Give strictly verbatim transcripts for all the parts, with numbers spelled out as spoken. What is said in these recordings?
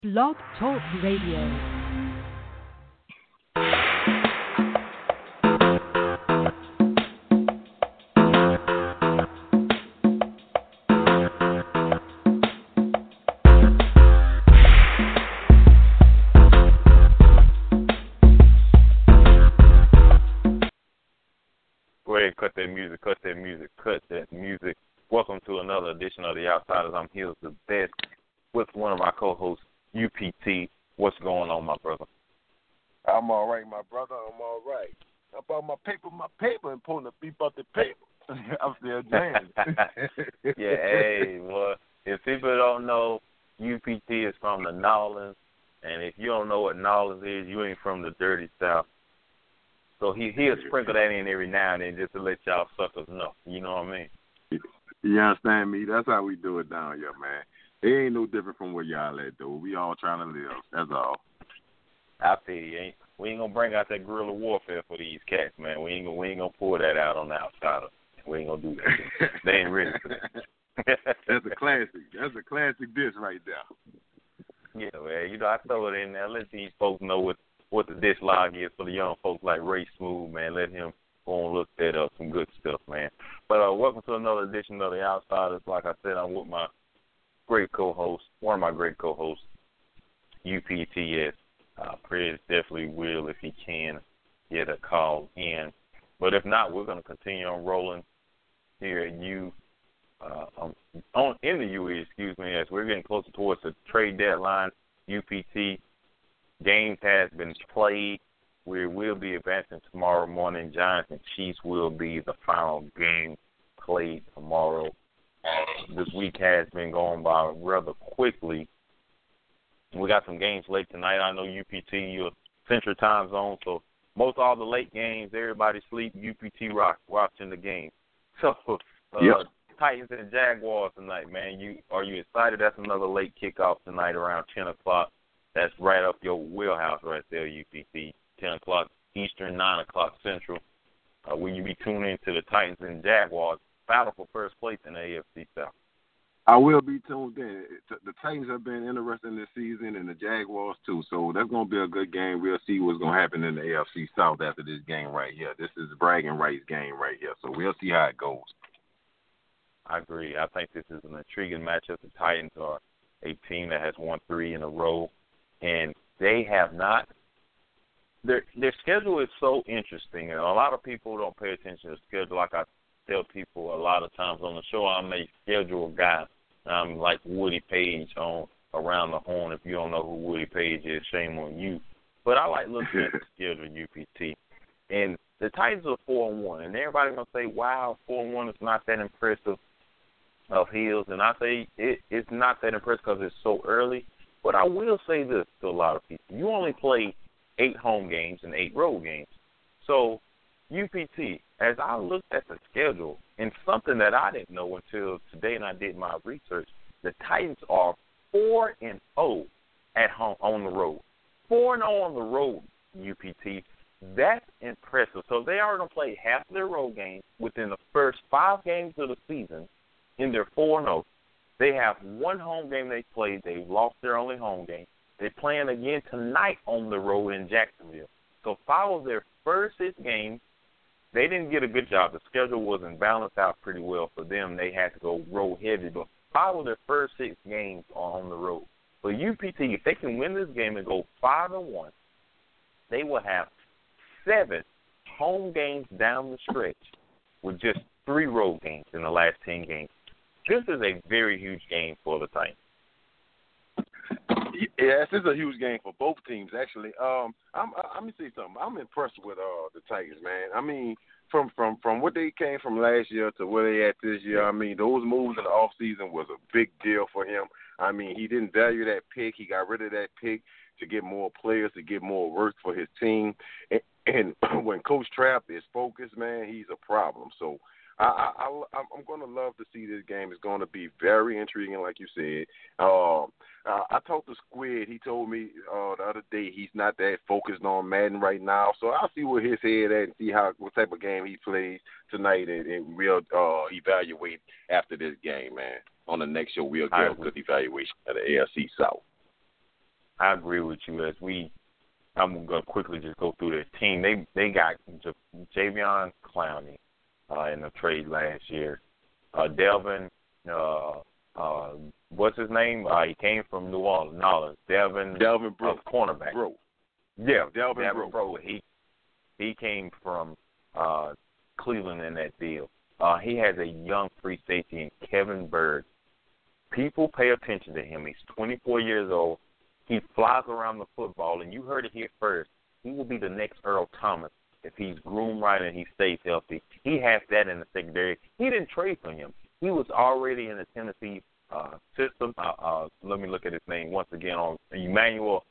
Blog Talk Radio. Go ahead, cut that music, cut that music, cut that music. Welcome to another edition of The Outsiders. I'm here the best with one of my co-hosts, U P T. What's going on, my brother? I'm all right, my brother. I'm all right. How about my paper, my paper, and pulling the beep out the paper? I'm still jamming. Yeah, hey, well, if people don't know, U P T is from the Nolans, and if you don't know what Nolans is, you ain't from the dirty South. So he, he'll sprinkle that in every now and then just to let y'all suckers know. You know what I mean? You understand me? That's how we do it down here, man. It ain't no different from where y'all at, though. We all trying to live. That's all. I feel you. Ain't, we ain't gonna bring out that guerrilla warfare for these cats, man. We ain't gonna we ain't gonna pour that out on the outsider. We ain't gonna do that. They ain't ready for that. That's a classic. That's a classic dish right there. Yeah, man. You know, I throw it in there. Let these folks know what what the dish log is for the young folks like Ray Smooth, man. Let him go and look that up. Some good stuff, man. But uh, welcome to another edition of The Outsiders. Like I said, I'm with my great co-host, one of my great co-hosts, U P T S. Uh, Prez definitely will, if he can, get a call in. But if not, we're going to continue on rolling here at U, uh, um, on, in the U E, excuse me, as we're getting closer towards the trade deadline. U P T games has been played. We will be advancing tomorrow morning. Giants and Chiefs will be the final game played tomorrow. This week has been going by rather quickly. We got some games late tonight. I know U P T, you're Central Time Zone, so most all the late games, everybody sleep. U P T rock watching the game. So, uh, yep. Titans and Jaguars tonight, man. You are you excited? That's another late kickoff tonight around ten o'clock. That's right up your wheelhouse right there, U P T. ten o'clock Eastern, nine o'clock Central. Uh, will you be tuning into the Titans and Jaguars battle for first place in the A F C South? I will be tuned in. The Titans have been interesting this season, and the Jaguars too. So that's going to be a good game. We'll see what's going to happen in the A F C South after this game right here. This is bragging rights game right here. So we'll see how it goes. I agree. I think this is an intriguing matchup. The Titans are a team that has won three in a row, and they have not. Their their schedule is so interesting, and a lot of people don't pay attention to the schedule. Like I tell people a lot of times on the show, I'm a schedule guy. I'm like Woody Page on Around the Horn. If you don't know who Woody Page is, shame on you. But I like looking at the schedule of U P T. And the Titans are four and one, and everybody's gonna say, "Wow, four and one is not that impressive of Hills." And I say it, it's not that impressive because it's so early. But I will say this to a lot of people: you only play eight home games and eight road games. So U P T, as I looked at the schedule, and something that I didn't know until today, and I did my research, the Titans are four and zero at home on the road. Four and zero on the road, U P T. That's impressive. So they are going to play half of their road games within the first five games of the season. In their four and zero, they have one home game they played. They lost their only home game. They're playing again tonight on the road in Jacksonville. So follow their first six games. They didn't get a good job. The schedule wasn't balanced out pretty well for them. They had to go road heavy. But follow their first six games on the road. For U P T, if they can win this game and go five and one, they will have seven home games down the stretch with just three road games in the last ten games. This is a very huge game for the Titans. Yes, this is a huge game for both teams, actually. Um, I'm, I, let me say something. I'm impressed with uh, the Titans, man. I mean, from, from, from what they came from last year to where they at this year, I mean, those moves in the offseason was a big deal for him. I mean, he didn't value that pick. He got rid of that pick to get more players, to get more work for his team. And, and when Coach Trapp is focused, man, he's a problem. So I, I, I, I'm going to love to see this game. It's going to be very intriguing, like you said. Um, uh, I talked to Squid. He told me uh, the other day he's not that focused on Madden right now. So I'll see where his head at and see how what type of game he plays tonight, and, and we'll uh, evaluate after this game, man. On the next show, we'll get a good evaluation of the A F C South. I agree with you. As we, I'm going to quickly just go through their team. They they got J- Javion Clowney uh, in the trade last year. Uh, Delvin, uh, uh, what's his name? Uh, he came from New Orleans. Delvin, Delvin Breaux, uh, cornerback. Breaux. Yeah, Delvin, Delvin Breaux. Breaux. He he came from uh, Cleveland in that deal. Uh, he has a young free safety in Kevin Byrd. People pay attention to him. He's twenty-four years old. He flies around the football, and you heard it here first. He will be the next Earl Thomas if he's groomed right and he stays healthy. He has that in the secondary. He didn't trade for him. He was already in the Tennessee uh, system. Uh, uh, let me look at his name once again on Emmanuel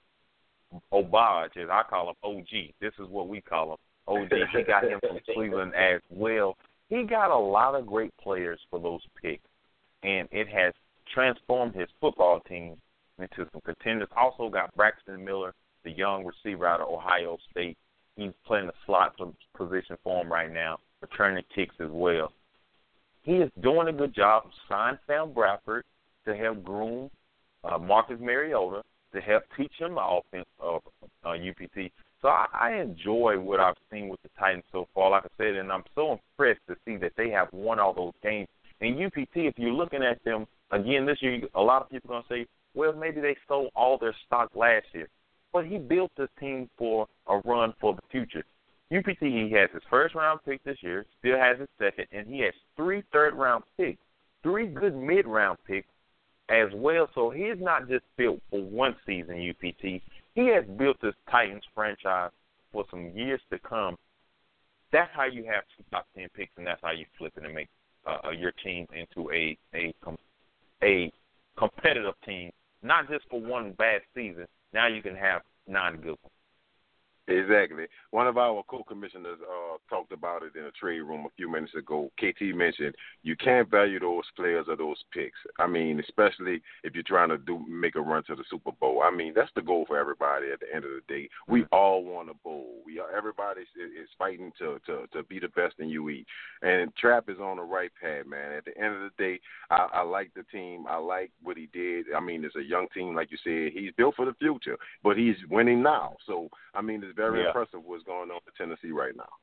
Obaj, as I call him O G. This is what we call him, O G. He got him from Cleveland as well. He got a lot of great players for those picks, and it has transformed his football team into some contenders. Also got Braxton Miller, the young receiver out of Ohio State. He's playing the slot position for him right now, returning kicks as well. He is doing a good job. Signed Sam Bradford to help groom uh, Marcus Mariota, to help teach him the offense of uh, U P T. So I, I enjoy what I've seen with the Titans so far, like I said, and I'm so impressed to see that they have won all those games. And U P T, if you're looking at them, again, this year, a lot of people are going to say, well, maybe they sold all their stock last year. But he built this team for a run for the future. U P T, he has his first-round pick this year, still has his second, and he has three third-round picks, three good mid-round picks as well. So he is not just built for one season, U P T. He has built this Titans franchise for some years to come. That's how you have two top ten picks, and that's how you flip it and make uh, your team into a a a competitive team, not just for one bad season. Now you can have nine good ones. Exactly. One of our co-commissioners uh, talked about it in a trade room a few minutes ago. K T mentioned you can't value those players or those picks. I mean, especially if you're trying to do make a run to the Super Bowl. I mean, that's the goal for everybody at the end of the day. We all want a bowl. We are, everybody is, is fighting to, to, to be the best in U E. And Trap is on the right path, man. At the end of the day, I, I like the team. I like what he did. I mean, it's a young team, like you said. He's built for the future, but he's winning now. So, I mean, it's very yeah. impressive what's going on in Tennessee right now.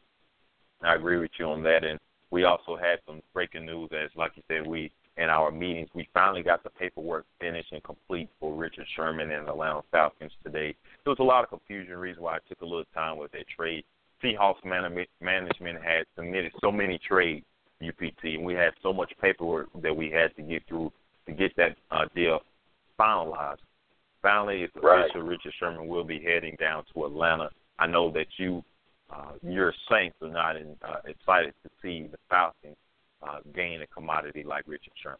I agree with you on that. And we also had some breaking news as, like you said, we in our meetings, we finally got the paperwork finished and complete for Richard Sherman and the Atlanta Falcons today. There was a lot of confusion, reason why it took a little time with that trade. Seahawks man- management had submitted so many trades to U P T, and we had so much paperwork that we had to get through to get that uh, deal finalized. Finally, it's right. official. Richard Sherman will be heading down to Atlanta. I know that you, uh, your Saints are not in, uh, excited to see the Falcons uh, gain a commodity like Richard Sherman.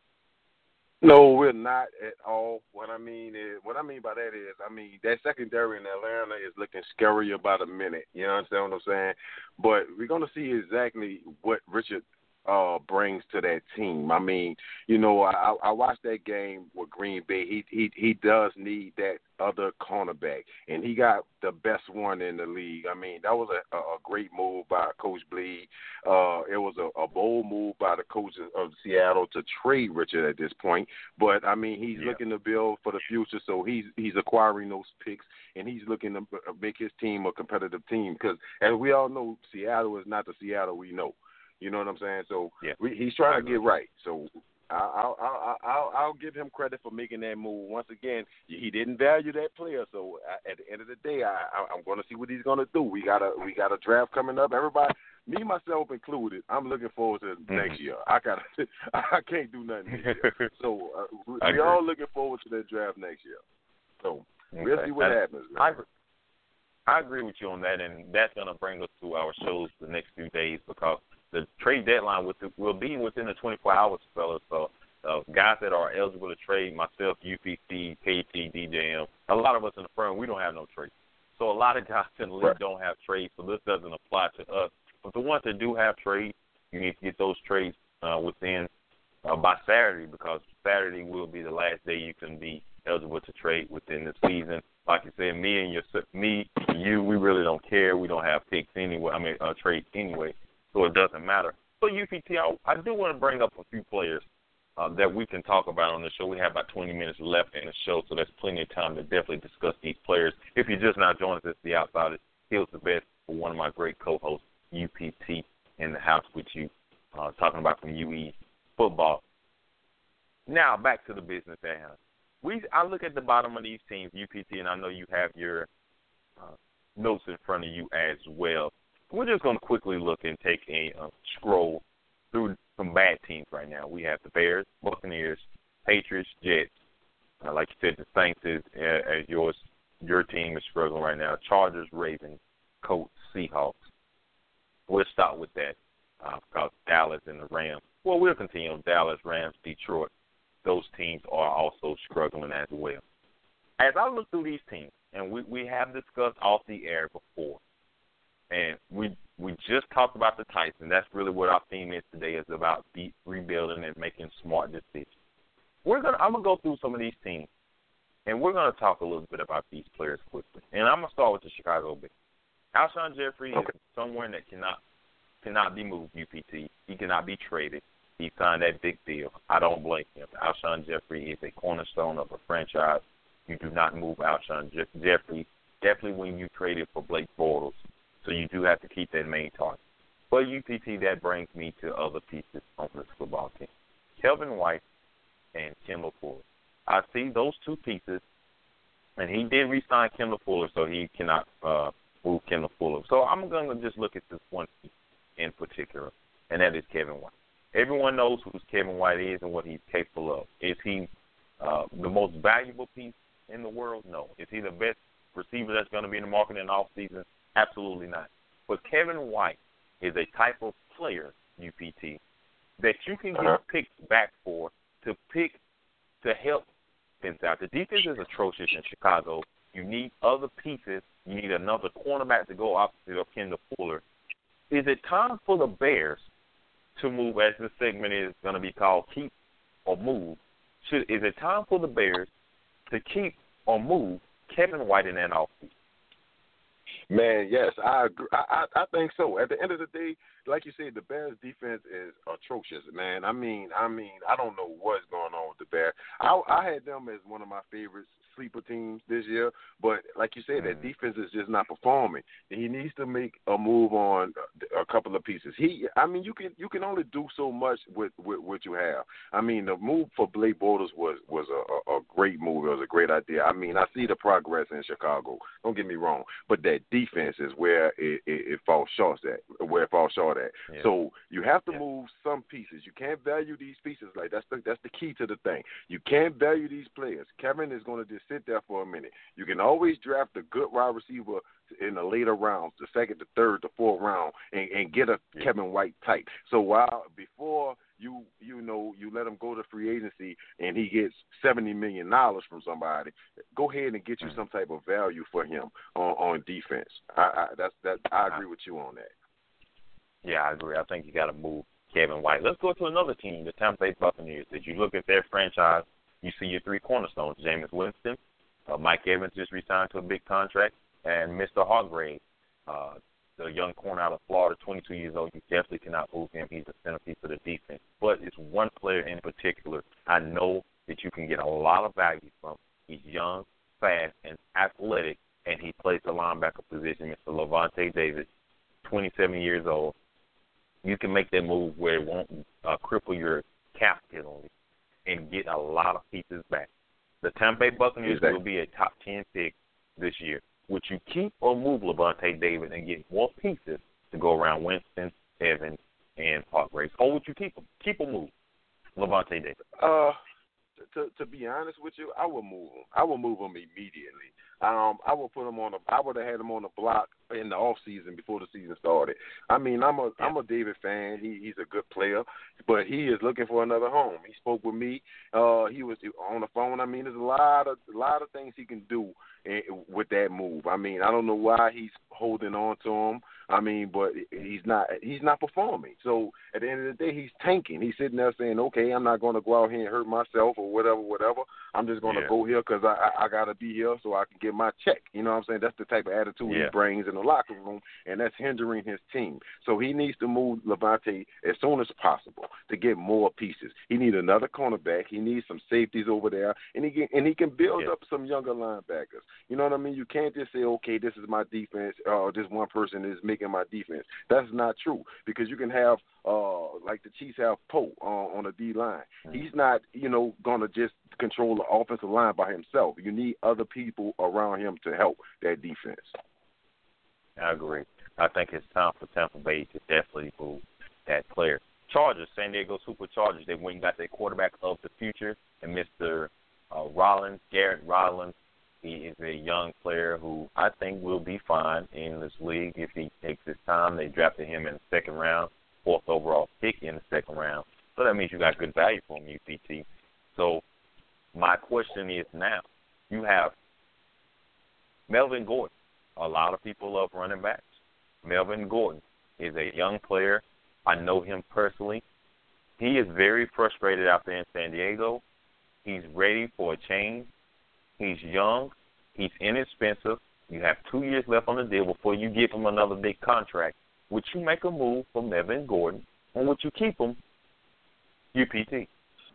No, we're not at all. What I mean is, what I mean by that is, I mean that secondary in Atlanta is looking scarier by the minute. You understand what I'm saying? But we're gonna see exactly what Richard uh, brings to that team. I mean, you know, I, I watched that game with Green Bay. He he he does need that other cornerback, and he got the best one in the league. I mean, that was a, a great move by Coach Bleed. Uh, it was a, a bold move by the coaches of Seattle to trade Richard at this point. But I mean, he's yeah. looking to build for the future, so he's he's acquiring those picks, and he's looking to make his team a competitive team. Because as we all know, Seattle is not the Seattle we know. You know what I'm saying? So yeah. we, he's trying to get right. So I'll, I'll, I'll, I'll give him credit for making that move. Once again, he didn't value that player. So at the end of the day, I, I'm going to see what he's going to do. We got a we got a draft coming up. Everybody, me myself included, I'm looking forward to mm-hmm. next year. I got I can't do nothing this year. So uh, we, we're all looking forward to that draft next year. So okay. we'll see what and happens. Man. I, I agree with you on that, and that's going to bring us to our shows the next few days because the trade deadline with the, will be within the twenty-four hours, fellas. So uh, guys that are eligible to trade, myself, U P C, K T, D J M, a lot of us in the firm, we don't have no trades. So a lot of guys in the league right. don't have trades, so this doesn't apply to us. But the ones that do have trades, you need to get those trades uh, within uh, by Saturday because Saturday will be the last day you can be eligible to trade within the season. Like you said, me and your, me, you, we really don't care. We don't have picks anyway. I mean, uh, trades anyway. So it doesn't matter. So U P T, I, I do want to bring up a few players uh, that we can talk about on the show. We have about twenty minutes left in the show, so there's plenty of time to definitely discuss these players. If you're just not joining us, it's The Outsiders. Here's the best for one of my great co-hosts, U P T, in the house with you, uh, talking about from U E football. Now, back to the business at hand. We, I look at the bottom of these teams, U P T, and I know you have your uh, notes in front of you as well. We're just going to quickly look and take a uh, scroll through some bad teams right now. We have the Bears, Buccaneers, Patriots, Jets. Uh, like you said, the Saints is uh, as yours. Your team is struggling right now. Chargers, Ravens, Colts, Seahawks. We'll start with that uh, because Dallas and the Rams. Well, we'll continue on Dallas, Rams, Detroit. Those teams are also struggling as well. As I look through these teams, and we, we have discussed off the air before, and we we just talked about the Titans. That's really what our theme is today, is about deep rebuilding and making smart decisions. We're gonna I'm gonna go through some of these teams, and we're gonna talk a little bit about these players quickly. And I'm gonna start with the Chicago Bears. Alshon Jeffrey okay. is someone that cannot cannot be moved. U P T. He cannot be traded. He signed that big deal. I don't blame him. Alshon Jeffrey is a cornerstone of a franchise. You do not move Alshon Je- Jeffrey. Definitely when you traded for Blake Bortles. So you do have to keep that main target. But U P T, that brings me to other pieces on this football team. Kelvin White and Kendall Fuller. I see those two pieces, and he did re-sign Kendall Fuller, so he cannot uh, move Kendall Fuller. So I'm going to just look at this one piece in particular, and that is Kevin White. Everyone knows who Kevin White is and what he's capable of. Is he uh, the most valuable piece in the world? No. Is he the best receiver that's going to be in the market in the offseason? Absolutely not. But Kevin White is a type of player, U P T, that you can get uh-huh. picked back for to pick to help defense out. The defense is atrocious in Chicago. You need other pieces. You need another cornerback to go opposite of Kendall Fuller. Is it time for the Bears to move, as this segment is going to be called Keep or Move? Should, is it time for the Bears to keep or move Kevin White in that offseason? Man, yes, I agree. I, I I think so. At the end of the day, like you said, the Bears' defense is atrocious, man. I mean, I mean, I don't know what's going on with the Bears. I, I had them as one of my favorite sleeper teams this year, but like you said, that defense is just not performing. He needs to make a move on a couple of pieces. He, I mean, you can you can only do so much with, with what you have. I mean, the move for Blake Bortles was was a, a, a great move. It was a great idea. I mean, I see the progress in Chicago. Don't get me wrong, but that defense is where it, it, it falls short at. Where it falls short at. Yeah. So you have to yeah. move some pieces. You can't value these pieces like that's the that's the key to the thing. You can't value these players. Kevin is going to just sit there for a minute. You can always draft a good wide receiver in the later rounds, the second, the third, the fourth round, and, and get a yeah. Kevin White type. So while before you you know you let him go to free agency and he gets seventy million dollars from somebody, go ahead and get you some type of value for him on, on defense. I, I that's that I agree with you on that. Yeah, I agree. I think you got to move Kevin White. Let's go to another team, the Tampa Bay Buccaneers. As you look at their franchise, you see your three cornerstones: Jameis Winston, uh, Mike Evans just re-signed to a big contract, and Mister Hargrave, uh, the young corner out of Florida, twenty-two years old. You definitely cannot move him. He's the centerpiece of the defense. But it's one player in particular I know that you can get a lot of value from. He's young, fast, and athletic, and he plays the linebacker position, Mister Lavonte David, twenty-seven years old. You can make that move where it won't uh, cripple your cap penalty and get a lot of pieces back. The Tampa Bay Buccaneers exactly. will be a top ten pick this year. Would you keep or move Lavonte David and get more pieces to go around Winston, Evans, and Hargrave? Or would you keep him? Keep or move Lavonte David? Uh, to to be honest with you, I would move him. I would move him immediately. Um, I would put him on. A, I would have had him on the block in the off season before the season started. I mean, I'm a yeah. I'm a David fan. He he's a good player, but he is looking for another home. He spoke with me. Uh, he was on the phone. I mean, there's a lot of a lot of things he can do with that move. I mean, I don't know why he's holding on to him. I mean, but he's not he's not performing. So at the end of the day, he's tanking. He's sitting there saying, okay, I'm not going to go out here and hurt myself or whatever, whatever. I'm just going to yeah. go here because I, I, I got to be here so I can get my check. You know what I'm saying? That's the type of attitude yeah. he brings, and the locker room, and that's hindering his team. So he needs to move Levante as soon as possible to get more pieces. He needs another cornerback. He needs some safeties over there, and he can, and he can build yeah. up some younger linebackers. You know what I mean? You can't just say, okay, this is my defense, or this one person is making my defense. That's not true, because you can have, uh, like the Chiefs have Poe uh, on the D-line. Mm-hmm. He's not, you know, going to just control the offensive line by himself. You need other people around him to help that defense. I agree. I think it's time for Tampa Bay to definitely move that player. Chargers, San Diego Superchargers, they went and got their quarterback of the future, and Mister Uh, Rollins, Garrett Rollins. He is a young player who I think will be fine in this league if he takes his time. They drafted him in the second round, fourth overall pick in the second round. So that means you got good value for him, U P T. So my question is now, you have Melvin Gordon. A lot of people love running backs. Melvin Gordon is a young player. I know him personally. He is very frustrated out there in San Diego. He's ready for a change. He's young. He's inexpensive. You have two years left on the deal before you give him another big contract. Would you make a move for Melvin Gordon, or would you keep him, U P T?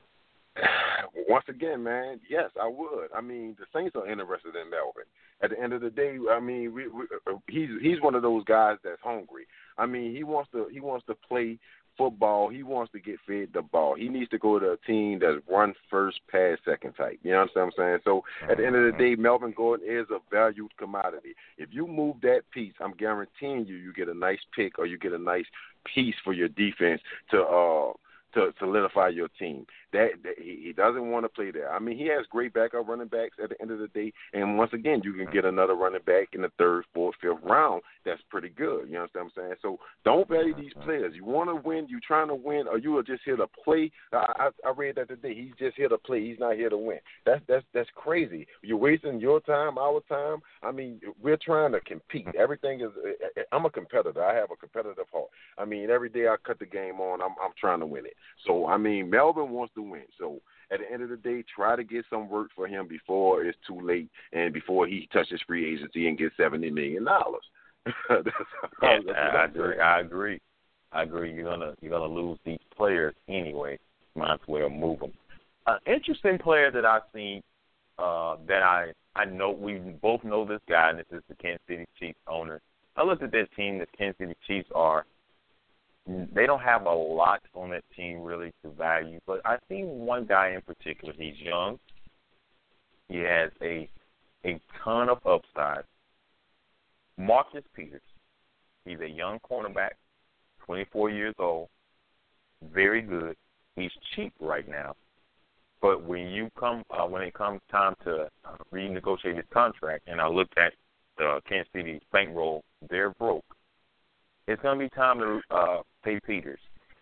Once again, man, yes, I would. I mean, the Saints are interested in Melvin. At the end of the day, I mean, we, we, he's he's one of those guys that's hungry. I mean, he wants to he wants to play football. He wants to get fed the ball. He needs to go to a team that's run first, pass second type. You know what I'm saying? So at the end of the day, Melvin Gordon is a valued commodity. If you move that piece, I'm guaranteeing you, you get a nice pick or you get a nice piece for your defense to uh to solidify your team. That, that he, he doesn't want to play there. I mean, he has great backup running backs at the end of the day, and once again, you can get another running back in the third, fourth, fifth round. That's pretty good. You know what I'm saying? So don't value these players. You want to win, you trying to win, or you are just here to play. I, I, I read that today. He's just here to play. He's not here to win. That's that's that's crazy. You're wasting your time, our time. I mean, we're trying to compete. Everything is. I'm a competitor. I have a competitive heart. I mean, every day I cut the game on, I'm I'm trying to win it. So, I mean, Melvin wants to win. So, at the end of the day, try to get some work for him before it's too late and before he touches free agency and gets seventy million dollars. yeah, I agree. I agree. I agree. You're gonna you're gonna lose these players anyway. Might as well move them. An interesting player that I've seen uh, that I I know we both know this guy, and this is the Kansas City Chiefs owner. I looked at that team. The Kansas City Chiefs are. They don't have a lot on that team really to value, but I've seen one guy in particular. He's young. He has a a ton of upside. Marcus Peters. He's a young cornerback, twenty-four years old, very good. He's cheap right now, but when you come uh, when it comes time to uh, renegotiate his contract, and I looked at the Kansas City bankroll, they're broke. It's going to be time to uh, pay Peters.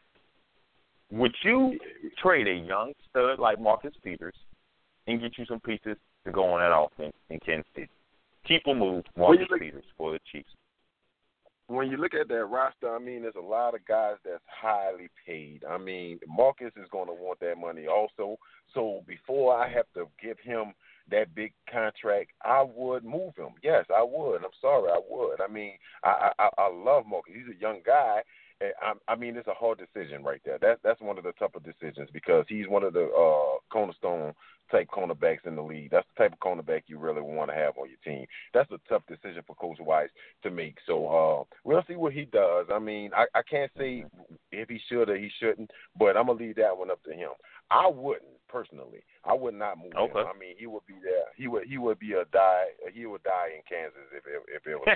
Would you trade a young stud like Marcus Peters and get you some pieces to go on that offense in Kansas City? Keep or move Marcus look, Peters for the Chiefs. When you look at that roster, I mean, there's a lot of guys that's highly paid. I mean, Marcus is going to want that money also. So before I have to give him that big contract, I would move him. Yes, I would. I'm sorry, I would. I mean, I I, I love Marcus. He's a young guy. I, I mean, it's a hard decision right there. That, that's one of the tougher decisions because he's one of the uh, cornerstone type cornerbacks in the league. That's the type of cornerback you really want to have on your team. That's a tough decision for Coach Weiss to make. So uh, we'll see what he does. I mean, I, I can't say if he should or he shouldn't, but I'm going to leave that one up to him. I wouldn't personally. I would not move okay. him. I mean, he would be there. He would he would be a die. He would die in Kansas if it, if it was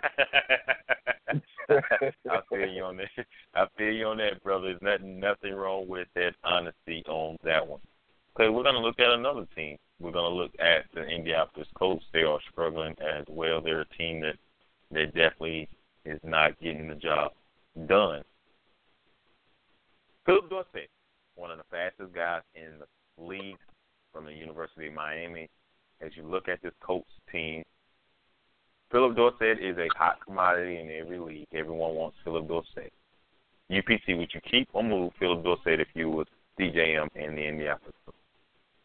my team. I feel you on that. I feel you on that, brother. There's nothing nothing wrong with that honesty on that one. Okay, we're going to look at another team. We're going to look at the Indianapolis Colts. They are struggling as well. They're a team that that definitely is not getting the job done. Philip Dorsett, one of the fastest guys in the league from the University of Miami. As you look at this Colts team, Philip Dorsett is a hot commodity in every league. Everyone wants Philip Dorsett. U P C, would you keep or move Philip Dorsett if you was D J M in the Indianapolis Colts?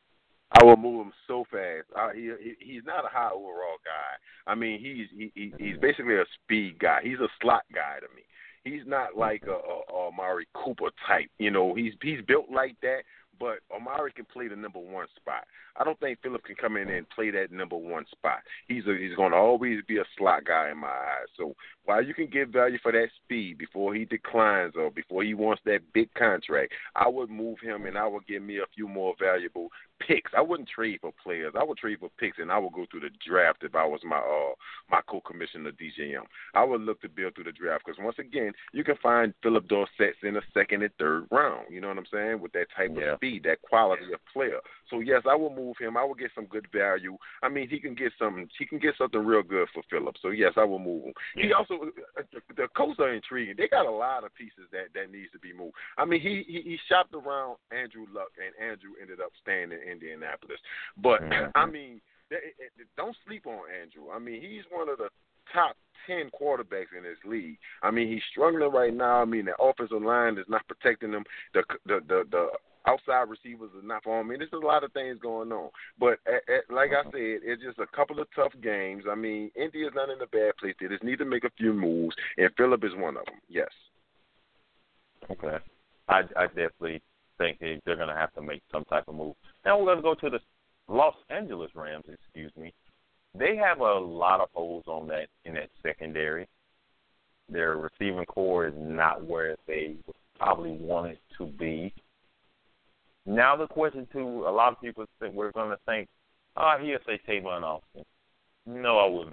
I will move him so fast. Uh, he, he he's not a high overall guy. I mean, he's he, he he's basically a speed guy. He's a slot guy to me. He's not like a, a, a Amari Cooper type. You know, he's he's built like that. But Amari can play the number one spot. I don't think Phillips can come in and play that number one spot. He's a, he's going to always be a slot guy in my eyes. So while you can get value for that speed before he declines or before he wants that big contract, I would move him and I would give me a few more valuable picks. I wouldn't trade for players. I would trade for picks, and I would go through the draft if I was my uh, my co-commissioner D J M. I would look to build through the draft because, once again, you can find Philip Dorsett's in the second and third round. You know what I'm saying? With that type yeah. of speed, that quality of player. So, yes, I will move him. I will get some good value. I mean, he can get some. He can get something real good for Philip. So, yes, I will move him. Yeah. He also the, the Colts are intriguing. They got a lot of pieces that, that needs to be moved. I mean, he, he he shopped around Andrew Luck, and Andrew ended up staying in Indianapolis. But mm-hmm. I mean, it, it, don't sleep on Andrew. I mean, he's one of the top ten quarterbacks in this league. I mean, he's struggling right now. I mean, the offensive line is not protecting him. The the the, the outside receivers are not for him. I mean, there's a lot of things going on. But at, at, like I said, it's just a couple of tough games. I mean, Indy is not in a bad place. They just need to make a few moves, and Phillip is one of them. Yes. Okay. I, I definitely think they, they're going to have to make some type of move. Now we're going to go to the Los Angeles Rams, excuse me. They have a lot of holes on that in that secondary. Their receiving core is not where they probably want it to be. Now the question, too, a lot of people think we're going to think, oh, he'll say Tavon Austin. No, I will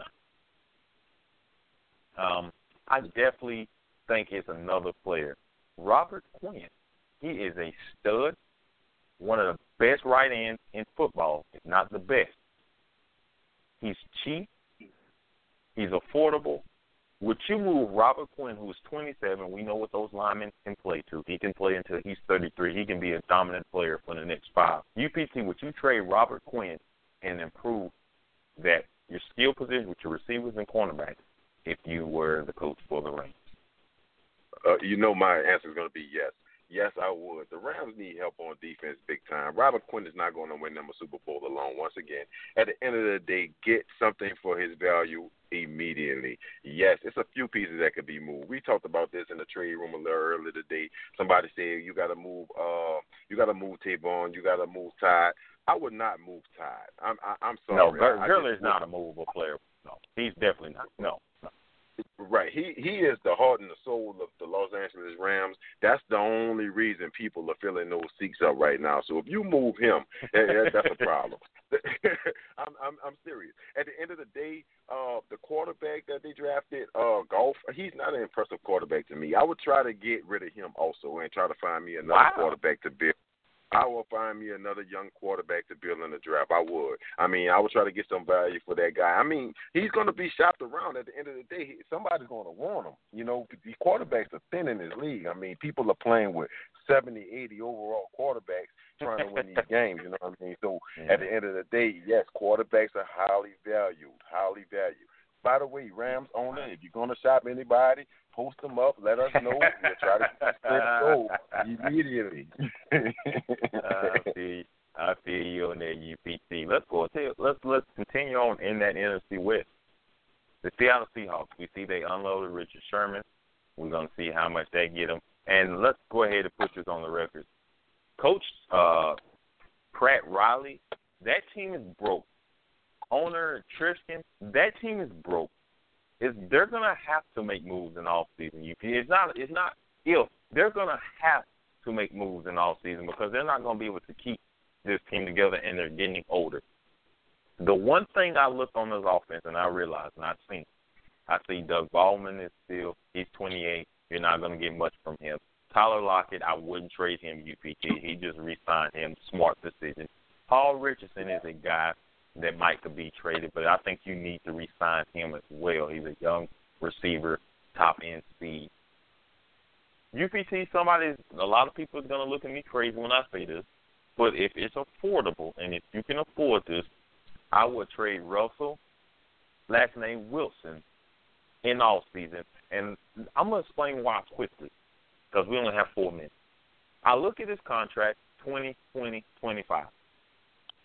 not. Um, I definitely think it's another player. Robert Quinn, he is a stud, one of the best right ends in football, if not the best. He's cheap. He's affordable. Would you move Robert Quinn, who is twenty-seven? We know what those linemen can play to. He can play until he's thirty-three. He can be a dominant player for the next five. U P T, would you trade Robert Quinn and improve that your skill position with your receivers and cornerbacks if you were the coach for the Rams? Uh, you know my answer is going to be yes. Yes, I would. The Rams need help on defense big time. Robert Quinn is not going to win them a Super Bowl alone. Once again, at the end of the day, get something for his value immediately. Yes, it's a few pieces that could be moved. We talked about this in the trade room a little earlier today. Somebody said you got to move. Uh, you got to move Tavon. You got to move Todd. I would not move Todd. I'm. I, I'm sorry. No, Gurley is not a movable player. No, he's definitely not. No. no. Right. He he is the heart and the soul of the Los Angeles Rams. That's the only reason people are filling those seats up right now. So if you move him, that, that's a problem. I'm, I'm I'm serious. At the end of the day, uh, the quarterback that they drafted, uh, Goff, he's not an impressive quarterback to me. I would try to get rid of him also and try to find me another wow. quarterback to build. I will find me another young quarterback to build in the draft. I would. I mean, I would try to get some value for that guy. I mean, he's going to be shopped around. At the end of the day, somebody's going to want him. You know, these quarterbacks are thin in this league. I mean, people are playing with seventy, eighty overall quarterbacks trying to win these games. You know what I mean? So yeah. At the end of the day, yes, quarterbacks are highly valued, highly valued. By the way, Rams owner, if you're going to shop anybody, post them up. Let us know. We'll try to spread gold immediately. I feel, I feel you on that U P C. Let's go. Let's let's continue on in that N F C West. The Seattle Seahawks. We see they unloaded Richard Sherman. We're gonna see how much they get him. And let's go ahead and put this on the record. Coach uh, Pratt Riley, that team is broke. Owner Tristan, that team is broke. Is they're gonna have to make moves in off season. U P It's not. It's not if they're gonna have to make moves in off season because they're not gonna be able to keep this team together and they're getting older. The one thing I look on this offense and I realize, and I've seen, I see Doug Baldwin is still he's twenty-eight. You're not gonna get much from him. Tyler Lockett, I wouldn't trade him U P T. He just re-signed him. Smart decision. Paul Richardson is a guy that might could be traded, but I think you need to re-sign him as well. He's a young receiver, top-end speed. U P T, somebody, a lot of people are going to look at me crazy when I say this, but if it's affordable and if you can afford this, I would trade Russell, last name Wilson, in off season. And I'm going to explain why quickly because we only have four minutes. I look at his contract, twenty, twenty, twenty-five.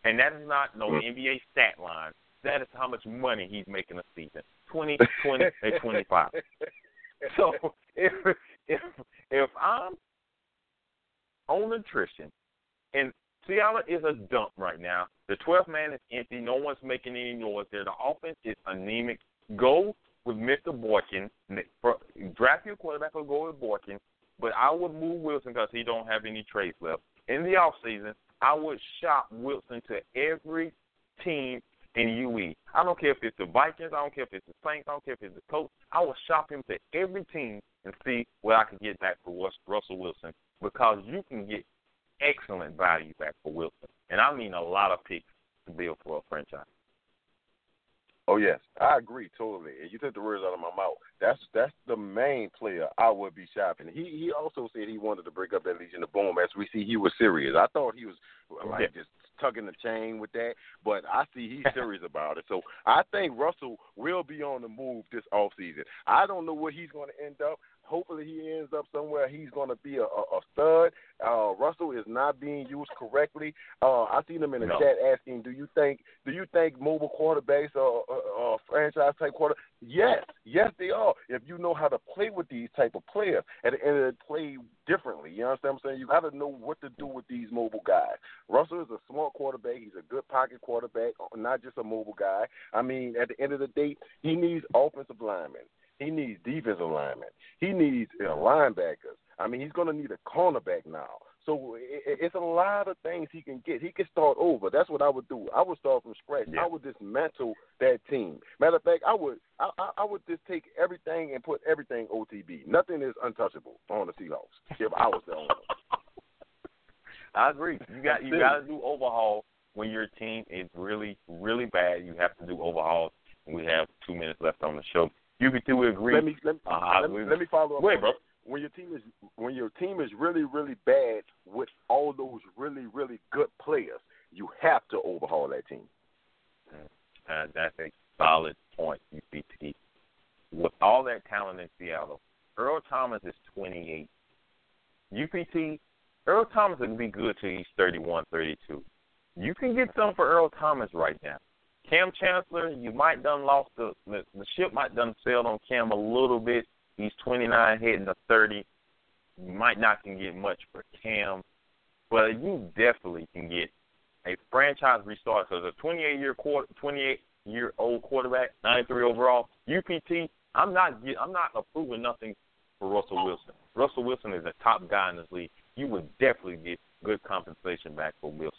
And that is not no N B A stat line. That is how much money he's making a season. twenty, twenty, and twenty-five. So if if if I'm on nutrition and Seattle is a dump right now, the twelfth man is empty. No one's making any noise there. The offense is anemic. Go with Mister Boykin. Draft your quarterback or go with Boykin. But I would move Wilson because he don't have any trades left. In the offseason, I would shop Wilson to every team in U E. I don't care if it's the Vikings. I don't care if it's the Saints. I don't care if it's the Colts. I will shop him to every team and see what I can get back for Russell Wilson because you can get excellent value back for Wilson. And I mean a lot of picks to build for a franchise. Oh, yes, I agree totally. And you took the words out of my mouth. That's that's the main player I would be shopping. He he also said he wanted to break up that Legion of Boom. As we see, he was serious. I thought he was like yeah. just tugging the chain with that, but I see he's serious about it. So I think Russell will be on the move this offseason. I don't know where he's going to end up. Hopefully he ends up somewhere he's going to be a, a, a stud. Uh, Russell is not being used correctly. Uh, I seen him in the no. chat asking, "Do you think do you think mobile quarterbacks are, are, are franchise type quarter?" Yes, yes they are. If you know how to play with these type of players and, and play differently, you understand what I'm saying? You got to know what to do with these mobile guys. Russell is a smart quarterback. He's a good pocket quarterback, not just a mobile guy. I mean, at the end of the day, he needs offensive linemen. He needs defensive linemen. He needs uh, linebackers. I mean, he's going to need a cornerback now. So it, it's a lot of things he can get. He can start over. That's what I would do. I would start from scratch. Yeah. I would dismantle that team. Matter of fact, I would I, I, I would just take everything and put everything O T B. Nothing is untouchable on the Seahawks if I was the owner. I agree. You got you got to do overhaul when your team is really, really bad. You have to do overhauls. We have two minutes left on the show. You could do agree. Let me let me, uh, let, me let me follow up. Wait, bro. When your team is when your team is really really bad with all those really really good players, you have to overhaul that team. Uh, that's a solid point, U P T. With all that talent in Seattle, Earl Thomas is twenty-eight. U P T, Earl Thomas will be good till he's thirty-one, thirty-two. You can get some for Earl Thomas right now. Cam Chancellor, you might done lost the, the the ship might done sailed on Cam a little bit. He's twenty-nine, heading to thirty. You might not can get much for Cam, but you definitely can get a franchise restart. Because a twenty-eight year quarter, twenty-eight year old quarterback, ninety-three overall, U P T. I'm not I'm not approving nothing for Russell Wilson. Russell Wilson is a top guy in this league. You would definitely get good compensation back for Wilson.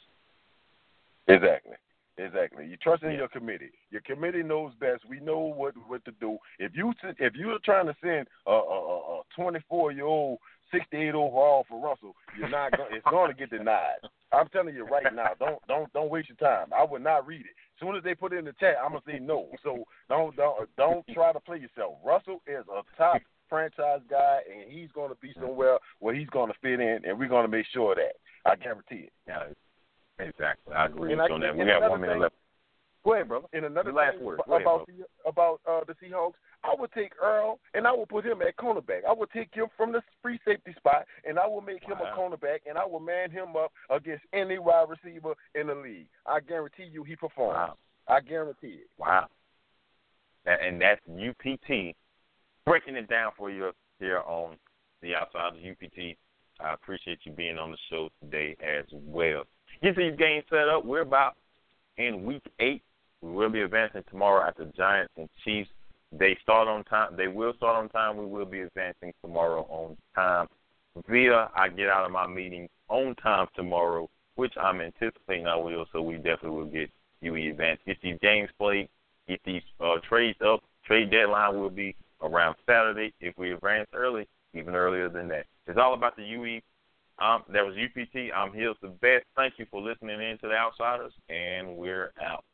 Exactly. Exactly. You trust in yeah. your committee. Your committee knows best. We know what what to do. If you if you're trying to send a a twenty-four year old sixty-eight overall for Russell, you're not going. It's going to get denied. I'm telling you right now. Don't don't don't waste your time. I would not read it. As soon as they put it in the chat, I'm gonna say no. So don't don't don't try to play yourself. Russell is a top franchise guy, and he's going to be somewhere where he's going to fit in, and we're going to make sure of that. I guarantee it. Yeah. Exactly. I agree and with I, you on that. and We got one thing, minute left. Go ahead, brother. And another Your last thing word. about Go ahead, about uh, the Seahawks, I would take Earl and I would put him at cornerback. I would take him from the free safety spot and I would make him wow. a cornerback and I would man him up against any wide receiver in the league. I guarantee you he performs. Wow. I guarantee it. Wow. And that's U P T breaking it down for you here on the Outsiders U P T. I appreciate you being on the show today as well. Get these games set up. We're about in week eight. We will be advancing tomorrow after Giants and Chiefs. They start on time. They will start on time. We will be advancing tomorrow on time. Via, I get out of my meeting on time tomorrow, which I'm anticipating I will, so we definitely will get U E advanced. Get these games played. Get these uh, trades up. Trade deadline will be around Saturday. If we advance early, even earlier than that. It's all about the U E. Um, that was U P T. I'm Hills the Best. Thank you for listening in to the Outsiders, and we're out.